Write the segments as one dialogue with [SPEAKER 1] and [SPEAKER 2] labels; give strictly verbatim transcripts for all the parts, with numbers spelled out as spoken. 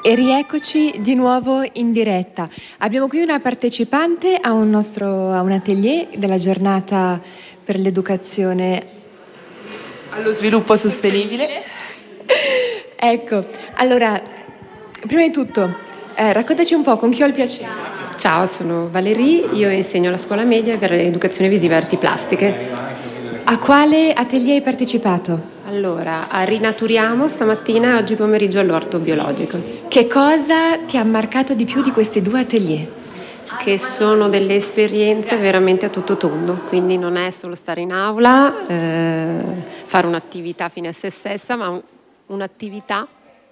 [SPEAKER 1] E rieccoci di nuovo in diretta. Abbiamo qui una partecipante a un nostro a un atelier della giornata per l'educazione
[SPEAKER 2] allo sviluppo sostenibile.
[SPEAKER 1] Ecco, allora, prima di tutto, eh, raccontaci un po' con chi ho il piacere.
[SPEAKER 3] Ciao, sono Valerie, io insegno alla scuola media per educazione visiva e arti plastiche.
[SPEAKER 1] A quale atelier hai partecipato?
[SPEAKER 3] Allora, a Rinaturiamo stamattina e oggi pomeriggio all'orto biologico.
[SPEAKER 1] Che cosa ti ha marcato di più di questi due atelier?
[SPEAKER 3] Che sono delle esperienze veramente a tutto tondo, quindi non è solo stare in aula, eh, fare un'attività fine a se stessa, ma un, un'attività.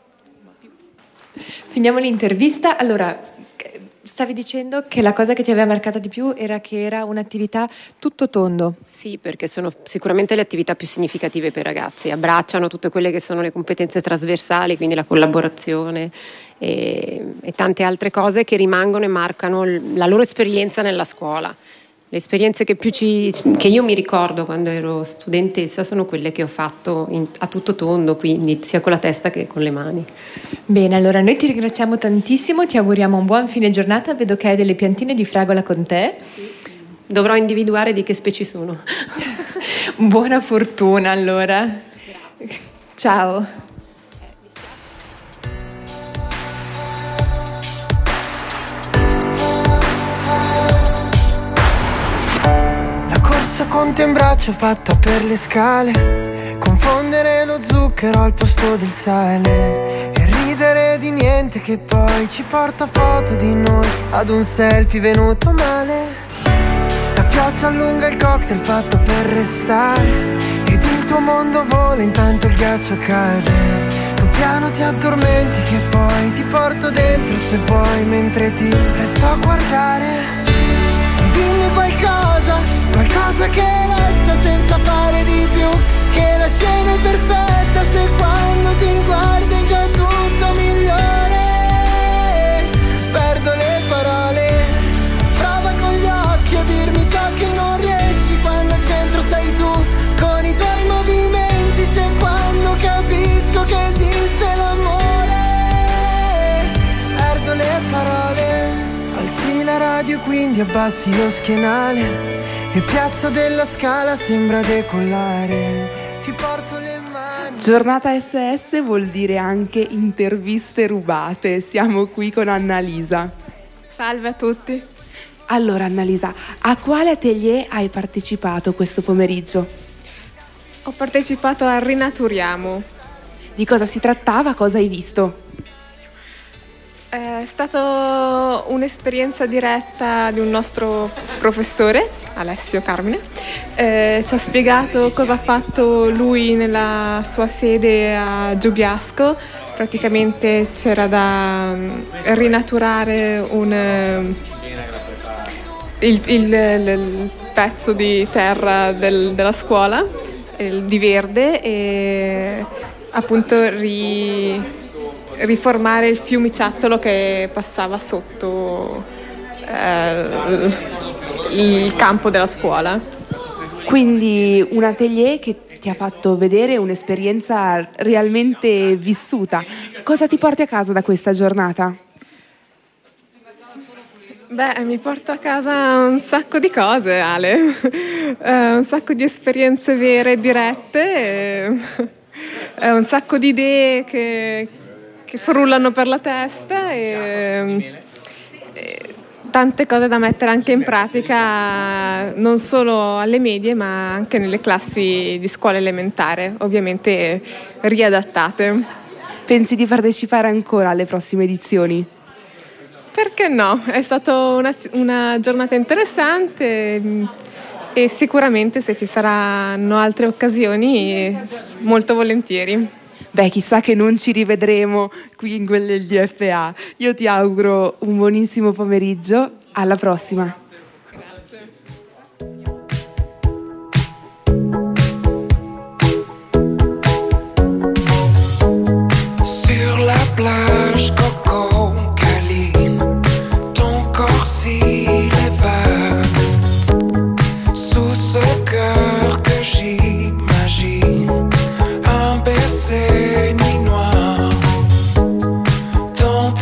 [SPEAKER 1] Finiamo l'intervista. Allora, stavi dicendo che la cosa che ti aveva marcato di più era che era un'attività tutto tondo.
[SPEAKER 3] Sì, perché sono sicuramente le attività più significative per i ragazzi, abbracciano tutte quelle che sono le competenze trasversali, quindi la collaborazione e, e tante altre cose che rimangono e marcano la loro esperienza nella scuola. Le esperienze che più ci, che io mi ricordo quando ero studentessa sono quelle che ho fatto in, a tutto tondo, quindi sia con la testa che con le mani.
[SPEAKER 1] Bene, allora noi ti ringraziamo tantissimo, ti auguriamo un buon fine giornata. Vedo che hai delle piantine di fragola con te.
[SPEAKER 3] Sì. Dovrò individuare di che specie sono.
[SPEAKER 1] Buona fortuna allora. Grazie. Ciao.
[SPEAKER 4] Con te in braccio fatta per le scale, confondere lo zucchero al posto del sale e ridere di niente che poi ci porta foto di noi ad un selfie venuto male. La pioggia allunga il cocktail fatto per restare ed il tuo mondo vola intanto il ghiaccio cade. Tu piano ti addormenti che poi ti porto dentro se vuoi mentre ti resto a guardare. Dimmi qualcosa, qualcosa che resta senza fare di più, che la scena è perfetta se quando ti guardi è già tutto migliore. Perdo le parole, prova con gli occhi a dirmi ciò che non riesci quando al centro sei tu, con i tuoi movimenti, se quando capisco che esiste l'amore. Perdo le parole. Alzi la radio quindi abbassi lo schienale e Piazza della Scala sembra decollare. Ti porto le mani.
[SPEAKER 2] Giornata S S vuol dire anche interviste rubate. Siamo qui con Annalisa.
[SPEAKER 5] Salve a tutti.
[SPEAKER 2] Allora Annalisa, a quale atelier hai partecipato questo pomeriggio?
[SPEAKER 5] Ho partecipato a Rinaturiamo.
[SPEAKER 2] Di cosa si trattava? Cosa hai visto?
[SPEAKER 5] È stata un'esperienza diretta di un nostro professore, Alessio Carmine. Eh, ci ha spiegato cosa ha fatto lui nella sua sede a Giubiasco. Praticamente c'era da rinaturare un, il, il, il pezzo di terra del, della scuola, il, di verde, e appunto ri... riformare il fiumiciattolo che passava sotto eh, il campo della scuola.
[SPEAKER 2] Quindi un atelier che ti ha fatto vedere un'esperienza realmente vissuta. Cosa ti porti a casa da questa giornata?
[SPEAKER 5] Beh, mi porto a casa un sacco di cose, Ale. eh, un sacco di esperienze vere e dirette, e, eh, un sacco di idee che che frullano per la testa e, e tante cose da mettere anche in pratica, non solo alle medie ma anche nelle classi di scuola elementare, ovviamente riadattate.
[SPEAKER 2] Pensi di partecipare ancora alle prossime edizioni?
[SPEAKER 5] Perché no? È stata una, una giornata interessante e sicuramente se ci saranno altre occasioni molto volentieri.
[SPEAKER 2] Beh, chissà che non ci rivedremo qui in quelle D F A. Io ti auguro un buonissimo pomeriggio. Alla prossima.
[SPEAKER 5] Grazie.
[SPEAKER 4] Sur la plage, Coco, Caline, ton corps s'y lève sous ce cœur que j'imagine, un baiser nuit noir, ton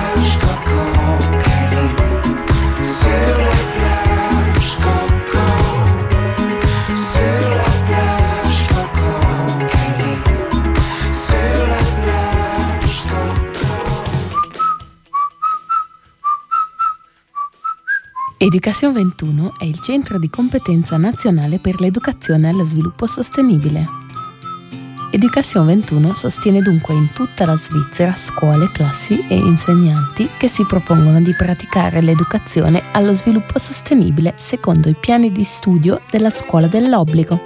[SPEAKER 6] Educazione ventuno è il centro di competenza nazionale per l'educazione allo sviluppo sostenibile. Educazione ventuno sostiene dunque in tutta la Svizzera scuole, classi e insegnanti che si propongono di praticare l'educazione allo sviluppo sostenibile secondo i piani di studio della scuola dell'obbligo.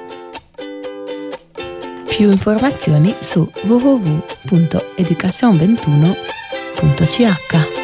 [SPEAKER 6] Più informazioni su w w w punto educazione ventuno punto c h.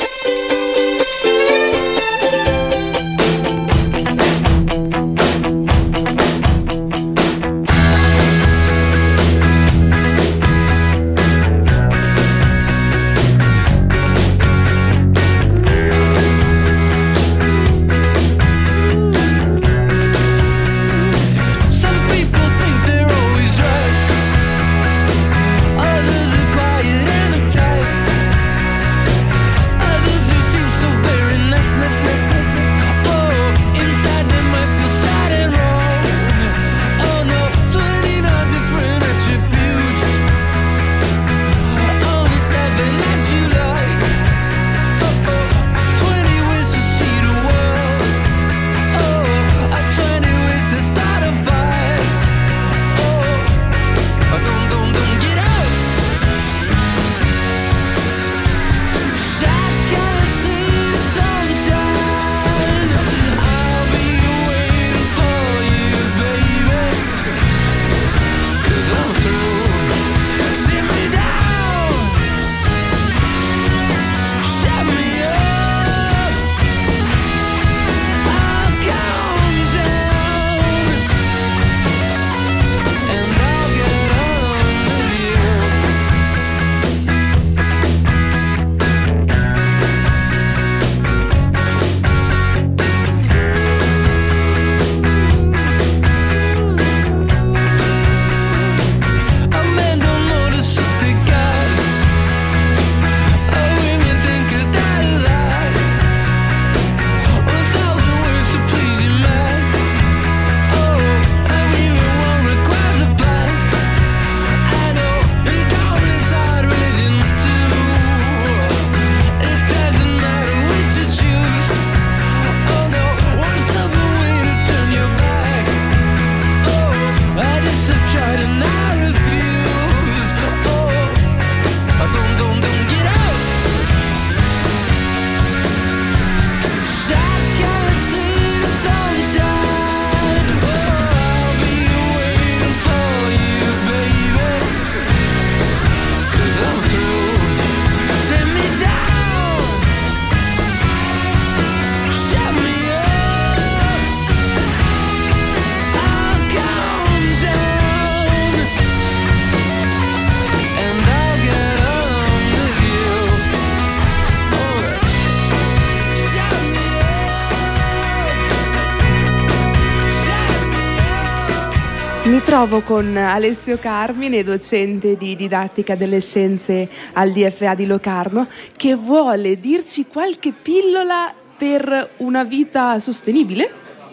[SPEAKER 2] Mi trovo con Alessio Carmine, docente di didattica delle scienze al D F A di Locarno, che vuole dirci qualche pillola per una vita sostenibile.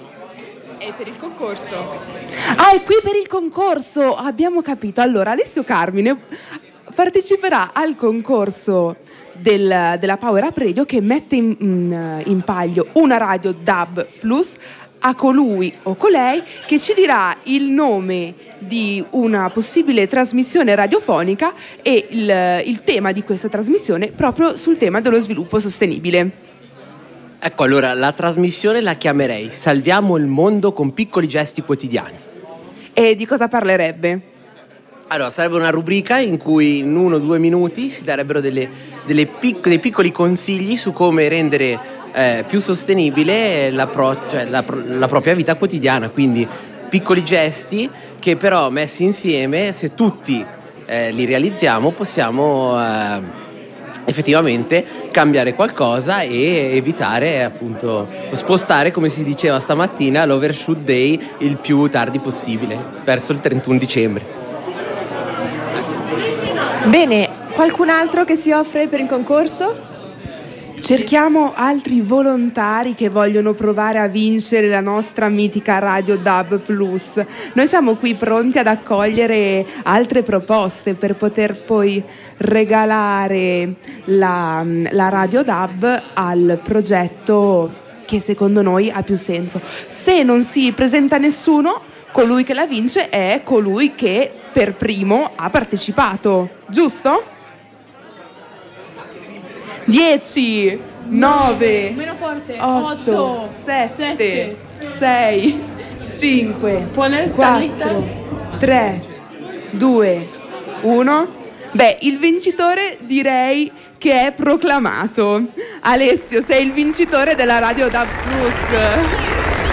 [SPEAKER 5] È per il concorso.
[SPEAKER 2] Ah, è qui per il concorso, abbiamo capito. Allora, Alessio Carmine parteciperà al concorso del, della Power Up Radio, che mette in, in, in palio una radio D A B plus, a colui o colei che ci dirà il nome di una possibile trasmissione radiofonica e il, il tema di questa trasmissione proprio sul tema dello sviluppo sostenibile.
[SPEAKER 7] Ecco, allora la trasmissione la chiamerei Salviamo il mondo con piccoli gesti quotidiani.
[SPEAKER 2] E di cosa parlerebbe?
[SPEAKER 7] Allora, sarebbe una rubrica in cui in uno o due minuti si darebbero delle, delle pic- dei piccoli consigli su come rendere Eh, più sostenibile la, pro- cioè la, la propria vita quotidiana, quindi piccoli gesti che però messi insieme, se tutti eh, li realizziamo, possiamo eh, effettivamente cambiare qualcosa e evitare, appunto, spostare, come si diceva stamattina, l'overshoot day il più tardi possibile, verso il trentuno dicembre.
[SPEAKER 1] Bene, qualcun altro che si offre per il concorso?
[SPEAKER 2] Cerchiamo altri volontari che vogliono provare a vincere la nostra mitica Radio D A B Plus. Noi siamo qui pronti ad accogliere altre proposte per poter poi regalare la, la Radio D A B al progetto che secondo noi ha più senso. Se non si presenta nessuno, colui che la vince è colui che per primo ha partecipato, giusto? dieci, nove,
[SPEAKER 6] meno forte,
[SPEAKER 2] otto, sette, sei, cinque, quattro, tre, due, uno. Beh, il vincitore direi che è proclamato. Alessio, sei il vincitore della Radio D A B Plus.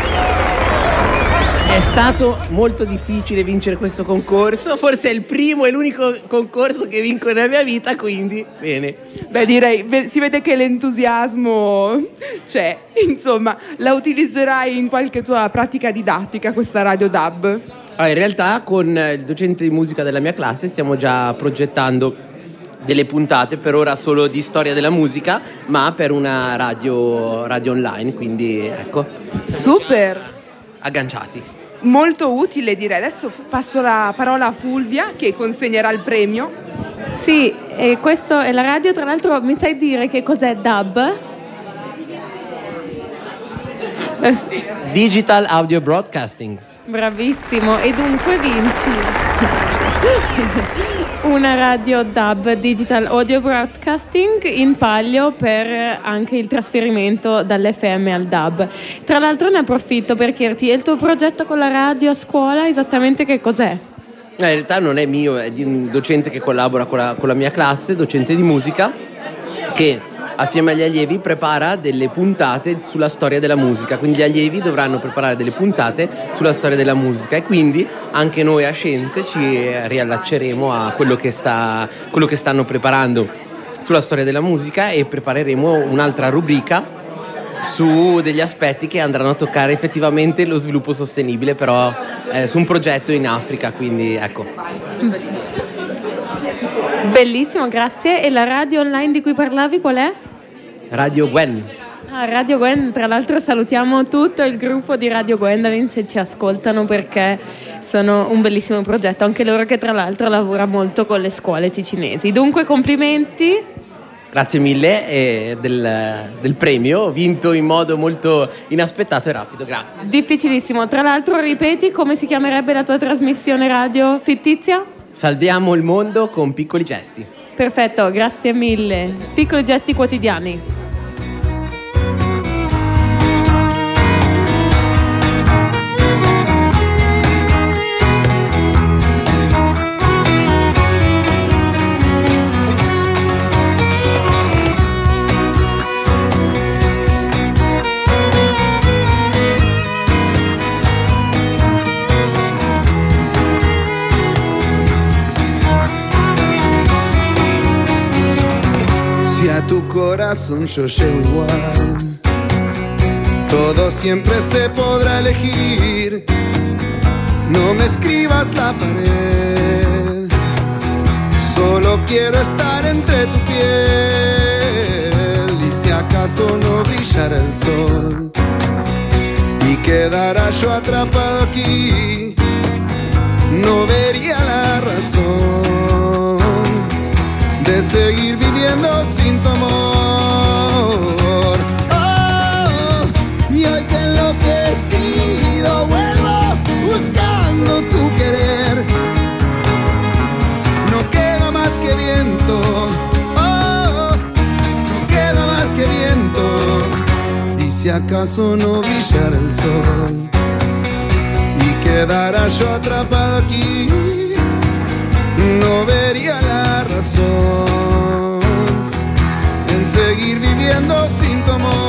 [SPEAKER 7] È stato molto difficile vincere questo concorso, forse è il primo e l'unico concorso che vinco nella mia vita, quindi bene.
[SPEAKER 2] Beh, direi, beh, si vede che l'entusiasmo c'è, insomma, la utilizzerai in qualche tua pratica didattica questa Radio D A B?
[SPEAKER 7] Allora, in realtà con il docente di musica della mia classe stiamo già progettando delle puntate, per ora solo di storia della musica, ma per una radio, radio online, quindi ecco.
[SPEAKER 2] Super!
[SPEAKER 7] Agganciati.
[SPEAKER 2] Molto utile, direi. Adesso passo la parola a Fulvia che consegnerà il premio.
[SPEAKER 6] Sì, e questo è la radio. Tra l'altro mi sai dire che cos'è D A B?
[SPEAKER 7] Digital Audio Broadcasting.
[SPEAKER 6] Bravissimo, e dunque vinci una radio D A B, Digital Audio Broadcasting, in palio per anche il trasferimento dall'F M al D A B. Tra l'altro ne approfitto per chiederti, il tuo progetto con la radio a scuola esattamente che cos'è?
[SPEAKER 7] In realtà non è mio, è di un docente che collabora con la, con la mia classe, docente di musica, che assieme agli allievi prepara delle puntate sulla storia della musica, quindi gli allievi dovranno preparare delle puntate sulla storia della musica e quindi anche noi a Scienze ci riallacceremo a quello che, sta, quello che stanno preparando sulla storia della musica e prepareremo un'altra rubrica su degli aspetti che andranno a toccare effettivamente lo sviluppo sostenibile, però eh, su un progetto in Africa, quindi ecco.
[SPEAKER 6] Bellissimo, grazie. E la radio online di cui parlavi qual è?
[SPEAKER 7] Radio Gwen.
[SPEAKER 6] Ah, Radio Gwen, tra l'altro salutiamo tutto il gruppo di Radio Gwendolyn se ci ascoltano, perché sono un bellissimo progetto, anche loro che tra l'altro lavora molto con le scuole ticinesi. Dunque complimenti.
[SPEAKER 7] Grazie mille eh, del, del premio, vinto in modo molto inaspettato e rapido, grazie.
[SPEAKER 6] Difficilissimo, tra l'altro ripeti come si chiamerebbe la tua trasmissione radio fittizia?
[SPEAKER 7] Salviamo il mondo con piccoli gesti.
[SPEAKER 6] Perfetto, grazie mille. Piccoli gesti quotidiani.
[SPEAKER 8] Tu corazón yo llevo igual, todo siempre se podrá elegir. No me escribas la pared, solo quiero estar entre tu piel. Y si acaso no brillara el sol y quedara yo atrapado aquí, no vería la razón de seguir viviendo sin tu amor. Oh, y hoy que enloquecido vuelvo buscando tu querer. No queda más que viento, oh, no queda más que viento. Y si acaso no brillara el sol y quedara yo atrapado aquí, no vería la razón en seguir viviendo sin tu amor.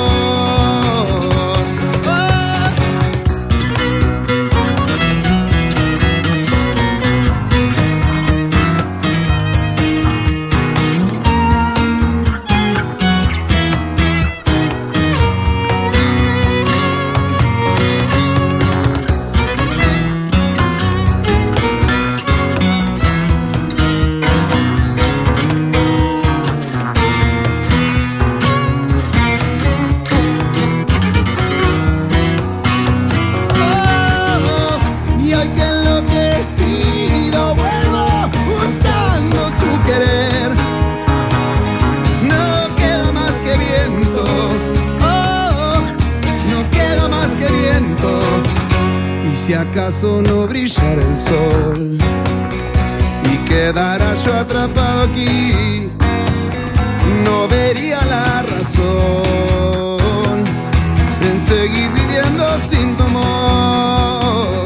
[SPEAKER 8] si acaso no brillara el sol y quedara yo atrapado aquí, no vería la razón en seguir viviendo sin tu amor.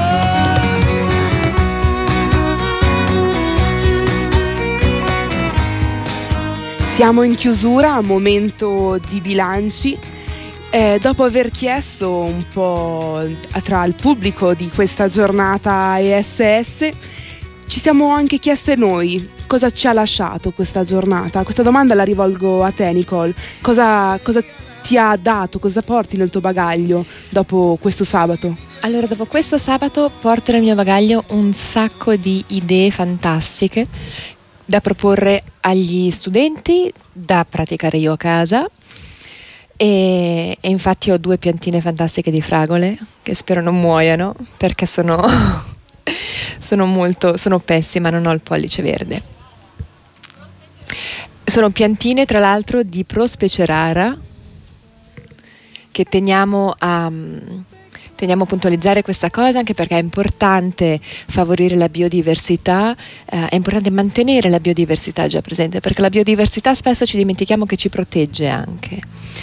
[SPEAKER 2] Siamo in chiusura, momento di bilanci. Eh, dopo aver chiesto un po' tra il pubblico di questa giornata E S S, ci siamo anche chieste noi cosa ci ha lasciato questa giornata. Questa domanda la rivolgo a te, Nicole. Cosa, cosa ti ha dato, cosa porti nel tuo bagaglio dopo questo sabato?
[SPEAKER 1] Allora, dopo questo sabato porto nel mio bagaglio un sacco di idee fantastiche da proporre agli studenti, da praticare io a casa. E, e infatti ho due piantine fantastiche di fragole che spero non muoiano, perché sono, sono molto sono pessima, non ho il pollice verde. Sono piantine tra l'altro di Prospece rara, che teniamo a, teniamo a puntualizzare questa cosa, anche perché è importante favorire la biodiversità, eh, è importante mantenere la biodiversità già presente, perché la biodiversità spesso ci dimentichiamo che ci protegge anche.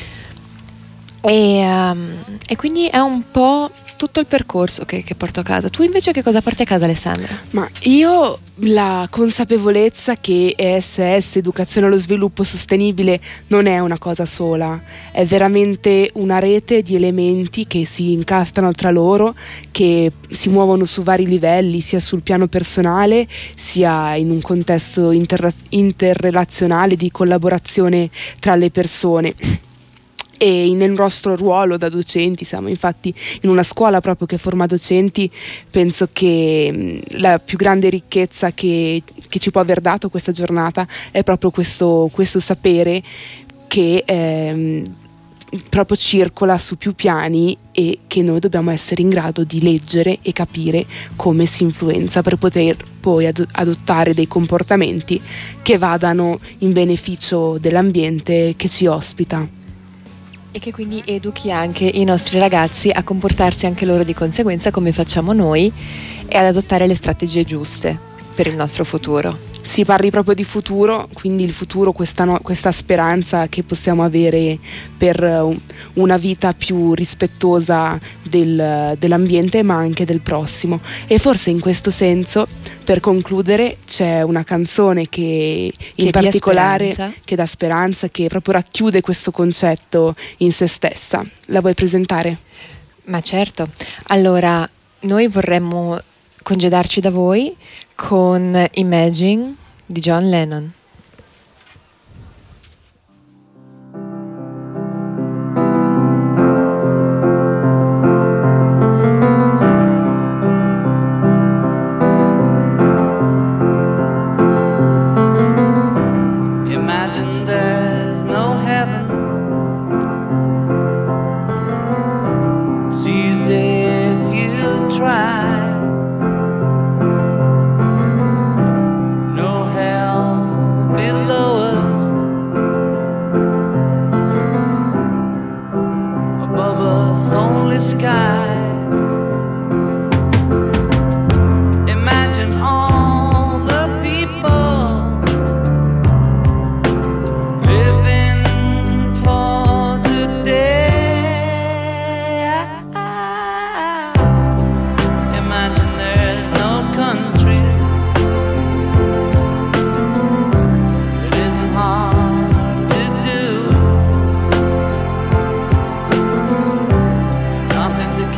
[SPEAKER 1] E, um, e quindi è un po' tutto il percorso che, che porto a casa. Tu invece che cosa porti a casa, Alessandra?
[SPEAKER 2] Ma io la consapevolezza che E S S, Educazione allo Sviluppo Sostenibile, non è una cosa sola, è veramente una rete di elementi che si incastrano tra loro, che si muovono su vari livelli, sia sul piano personale, sia in un contesto inter- interrelazionale di collaborazione tra le persone. E nel nostro ruolo da docenti, siamo infatti in una scuola proprio che forma docenti, penso che la più grande ricchezza che, che ci può aver dato questa giornata è proprio questo, questo sapere che ehm, proprio circola su più piani e che noi dobbiamo essere in grado di leggere e capire come si influenza per poter poi ad- adottare dei comportamenti che vadano in beneficio dell'ambiente che ci ospita.
[SPEAKER 1] E che quindi educhi anche i nostri ragazzi a comportarsi anche loro di conseguenza, come facciamo noi, e ad adottare le strategie giuste per il nostro futuro.
[SPEAKER 2] Si parli proprio di futuro, quindi il futuro, questa, no, questa speranza che possiamo avere per una vita più rispettosa del, dell'ambiente, ma anche del prossimo. E forse in questo senso, per concludere, c'è una canzone che, che in particolare speranza. che dà speranza, che proprio racchiude questo concetto in se stessa. La vuoi presentare?
[SPEAKER 1] Ma certo. Allora, noi vorremmo congedarci da voi con Imagine di John Lennon.
[SPEAKER 9] Imagine there's no heaven. It's easy if you try. Sky. Imagine all the people living for today. Imagine there's no countries. It isn't hard to do. Nothing to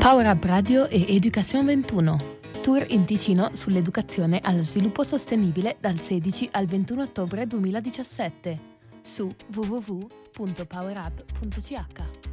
[SPEAKER 6] Power Up Radio e Education ventuno. Tour in Ticino sull'educazione allo sviluppo sostenibile dal sedici al ventuno ottobre duemiladiciassette su w w w punto power up punto c h.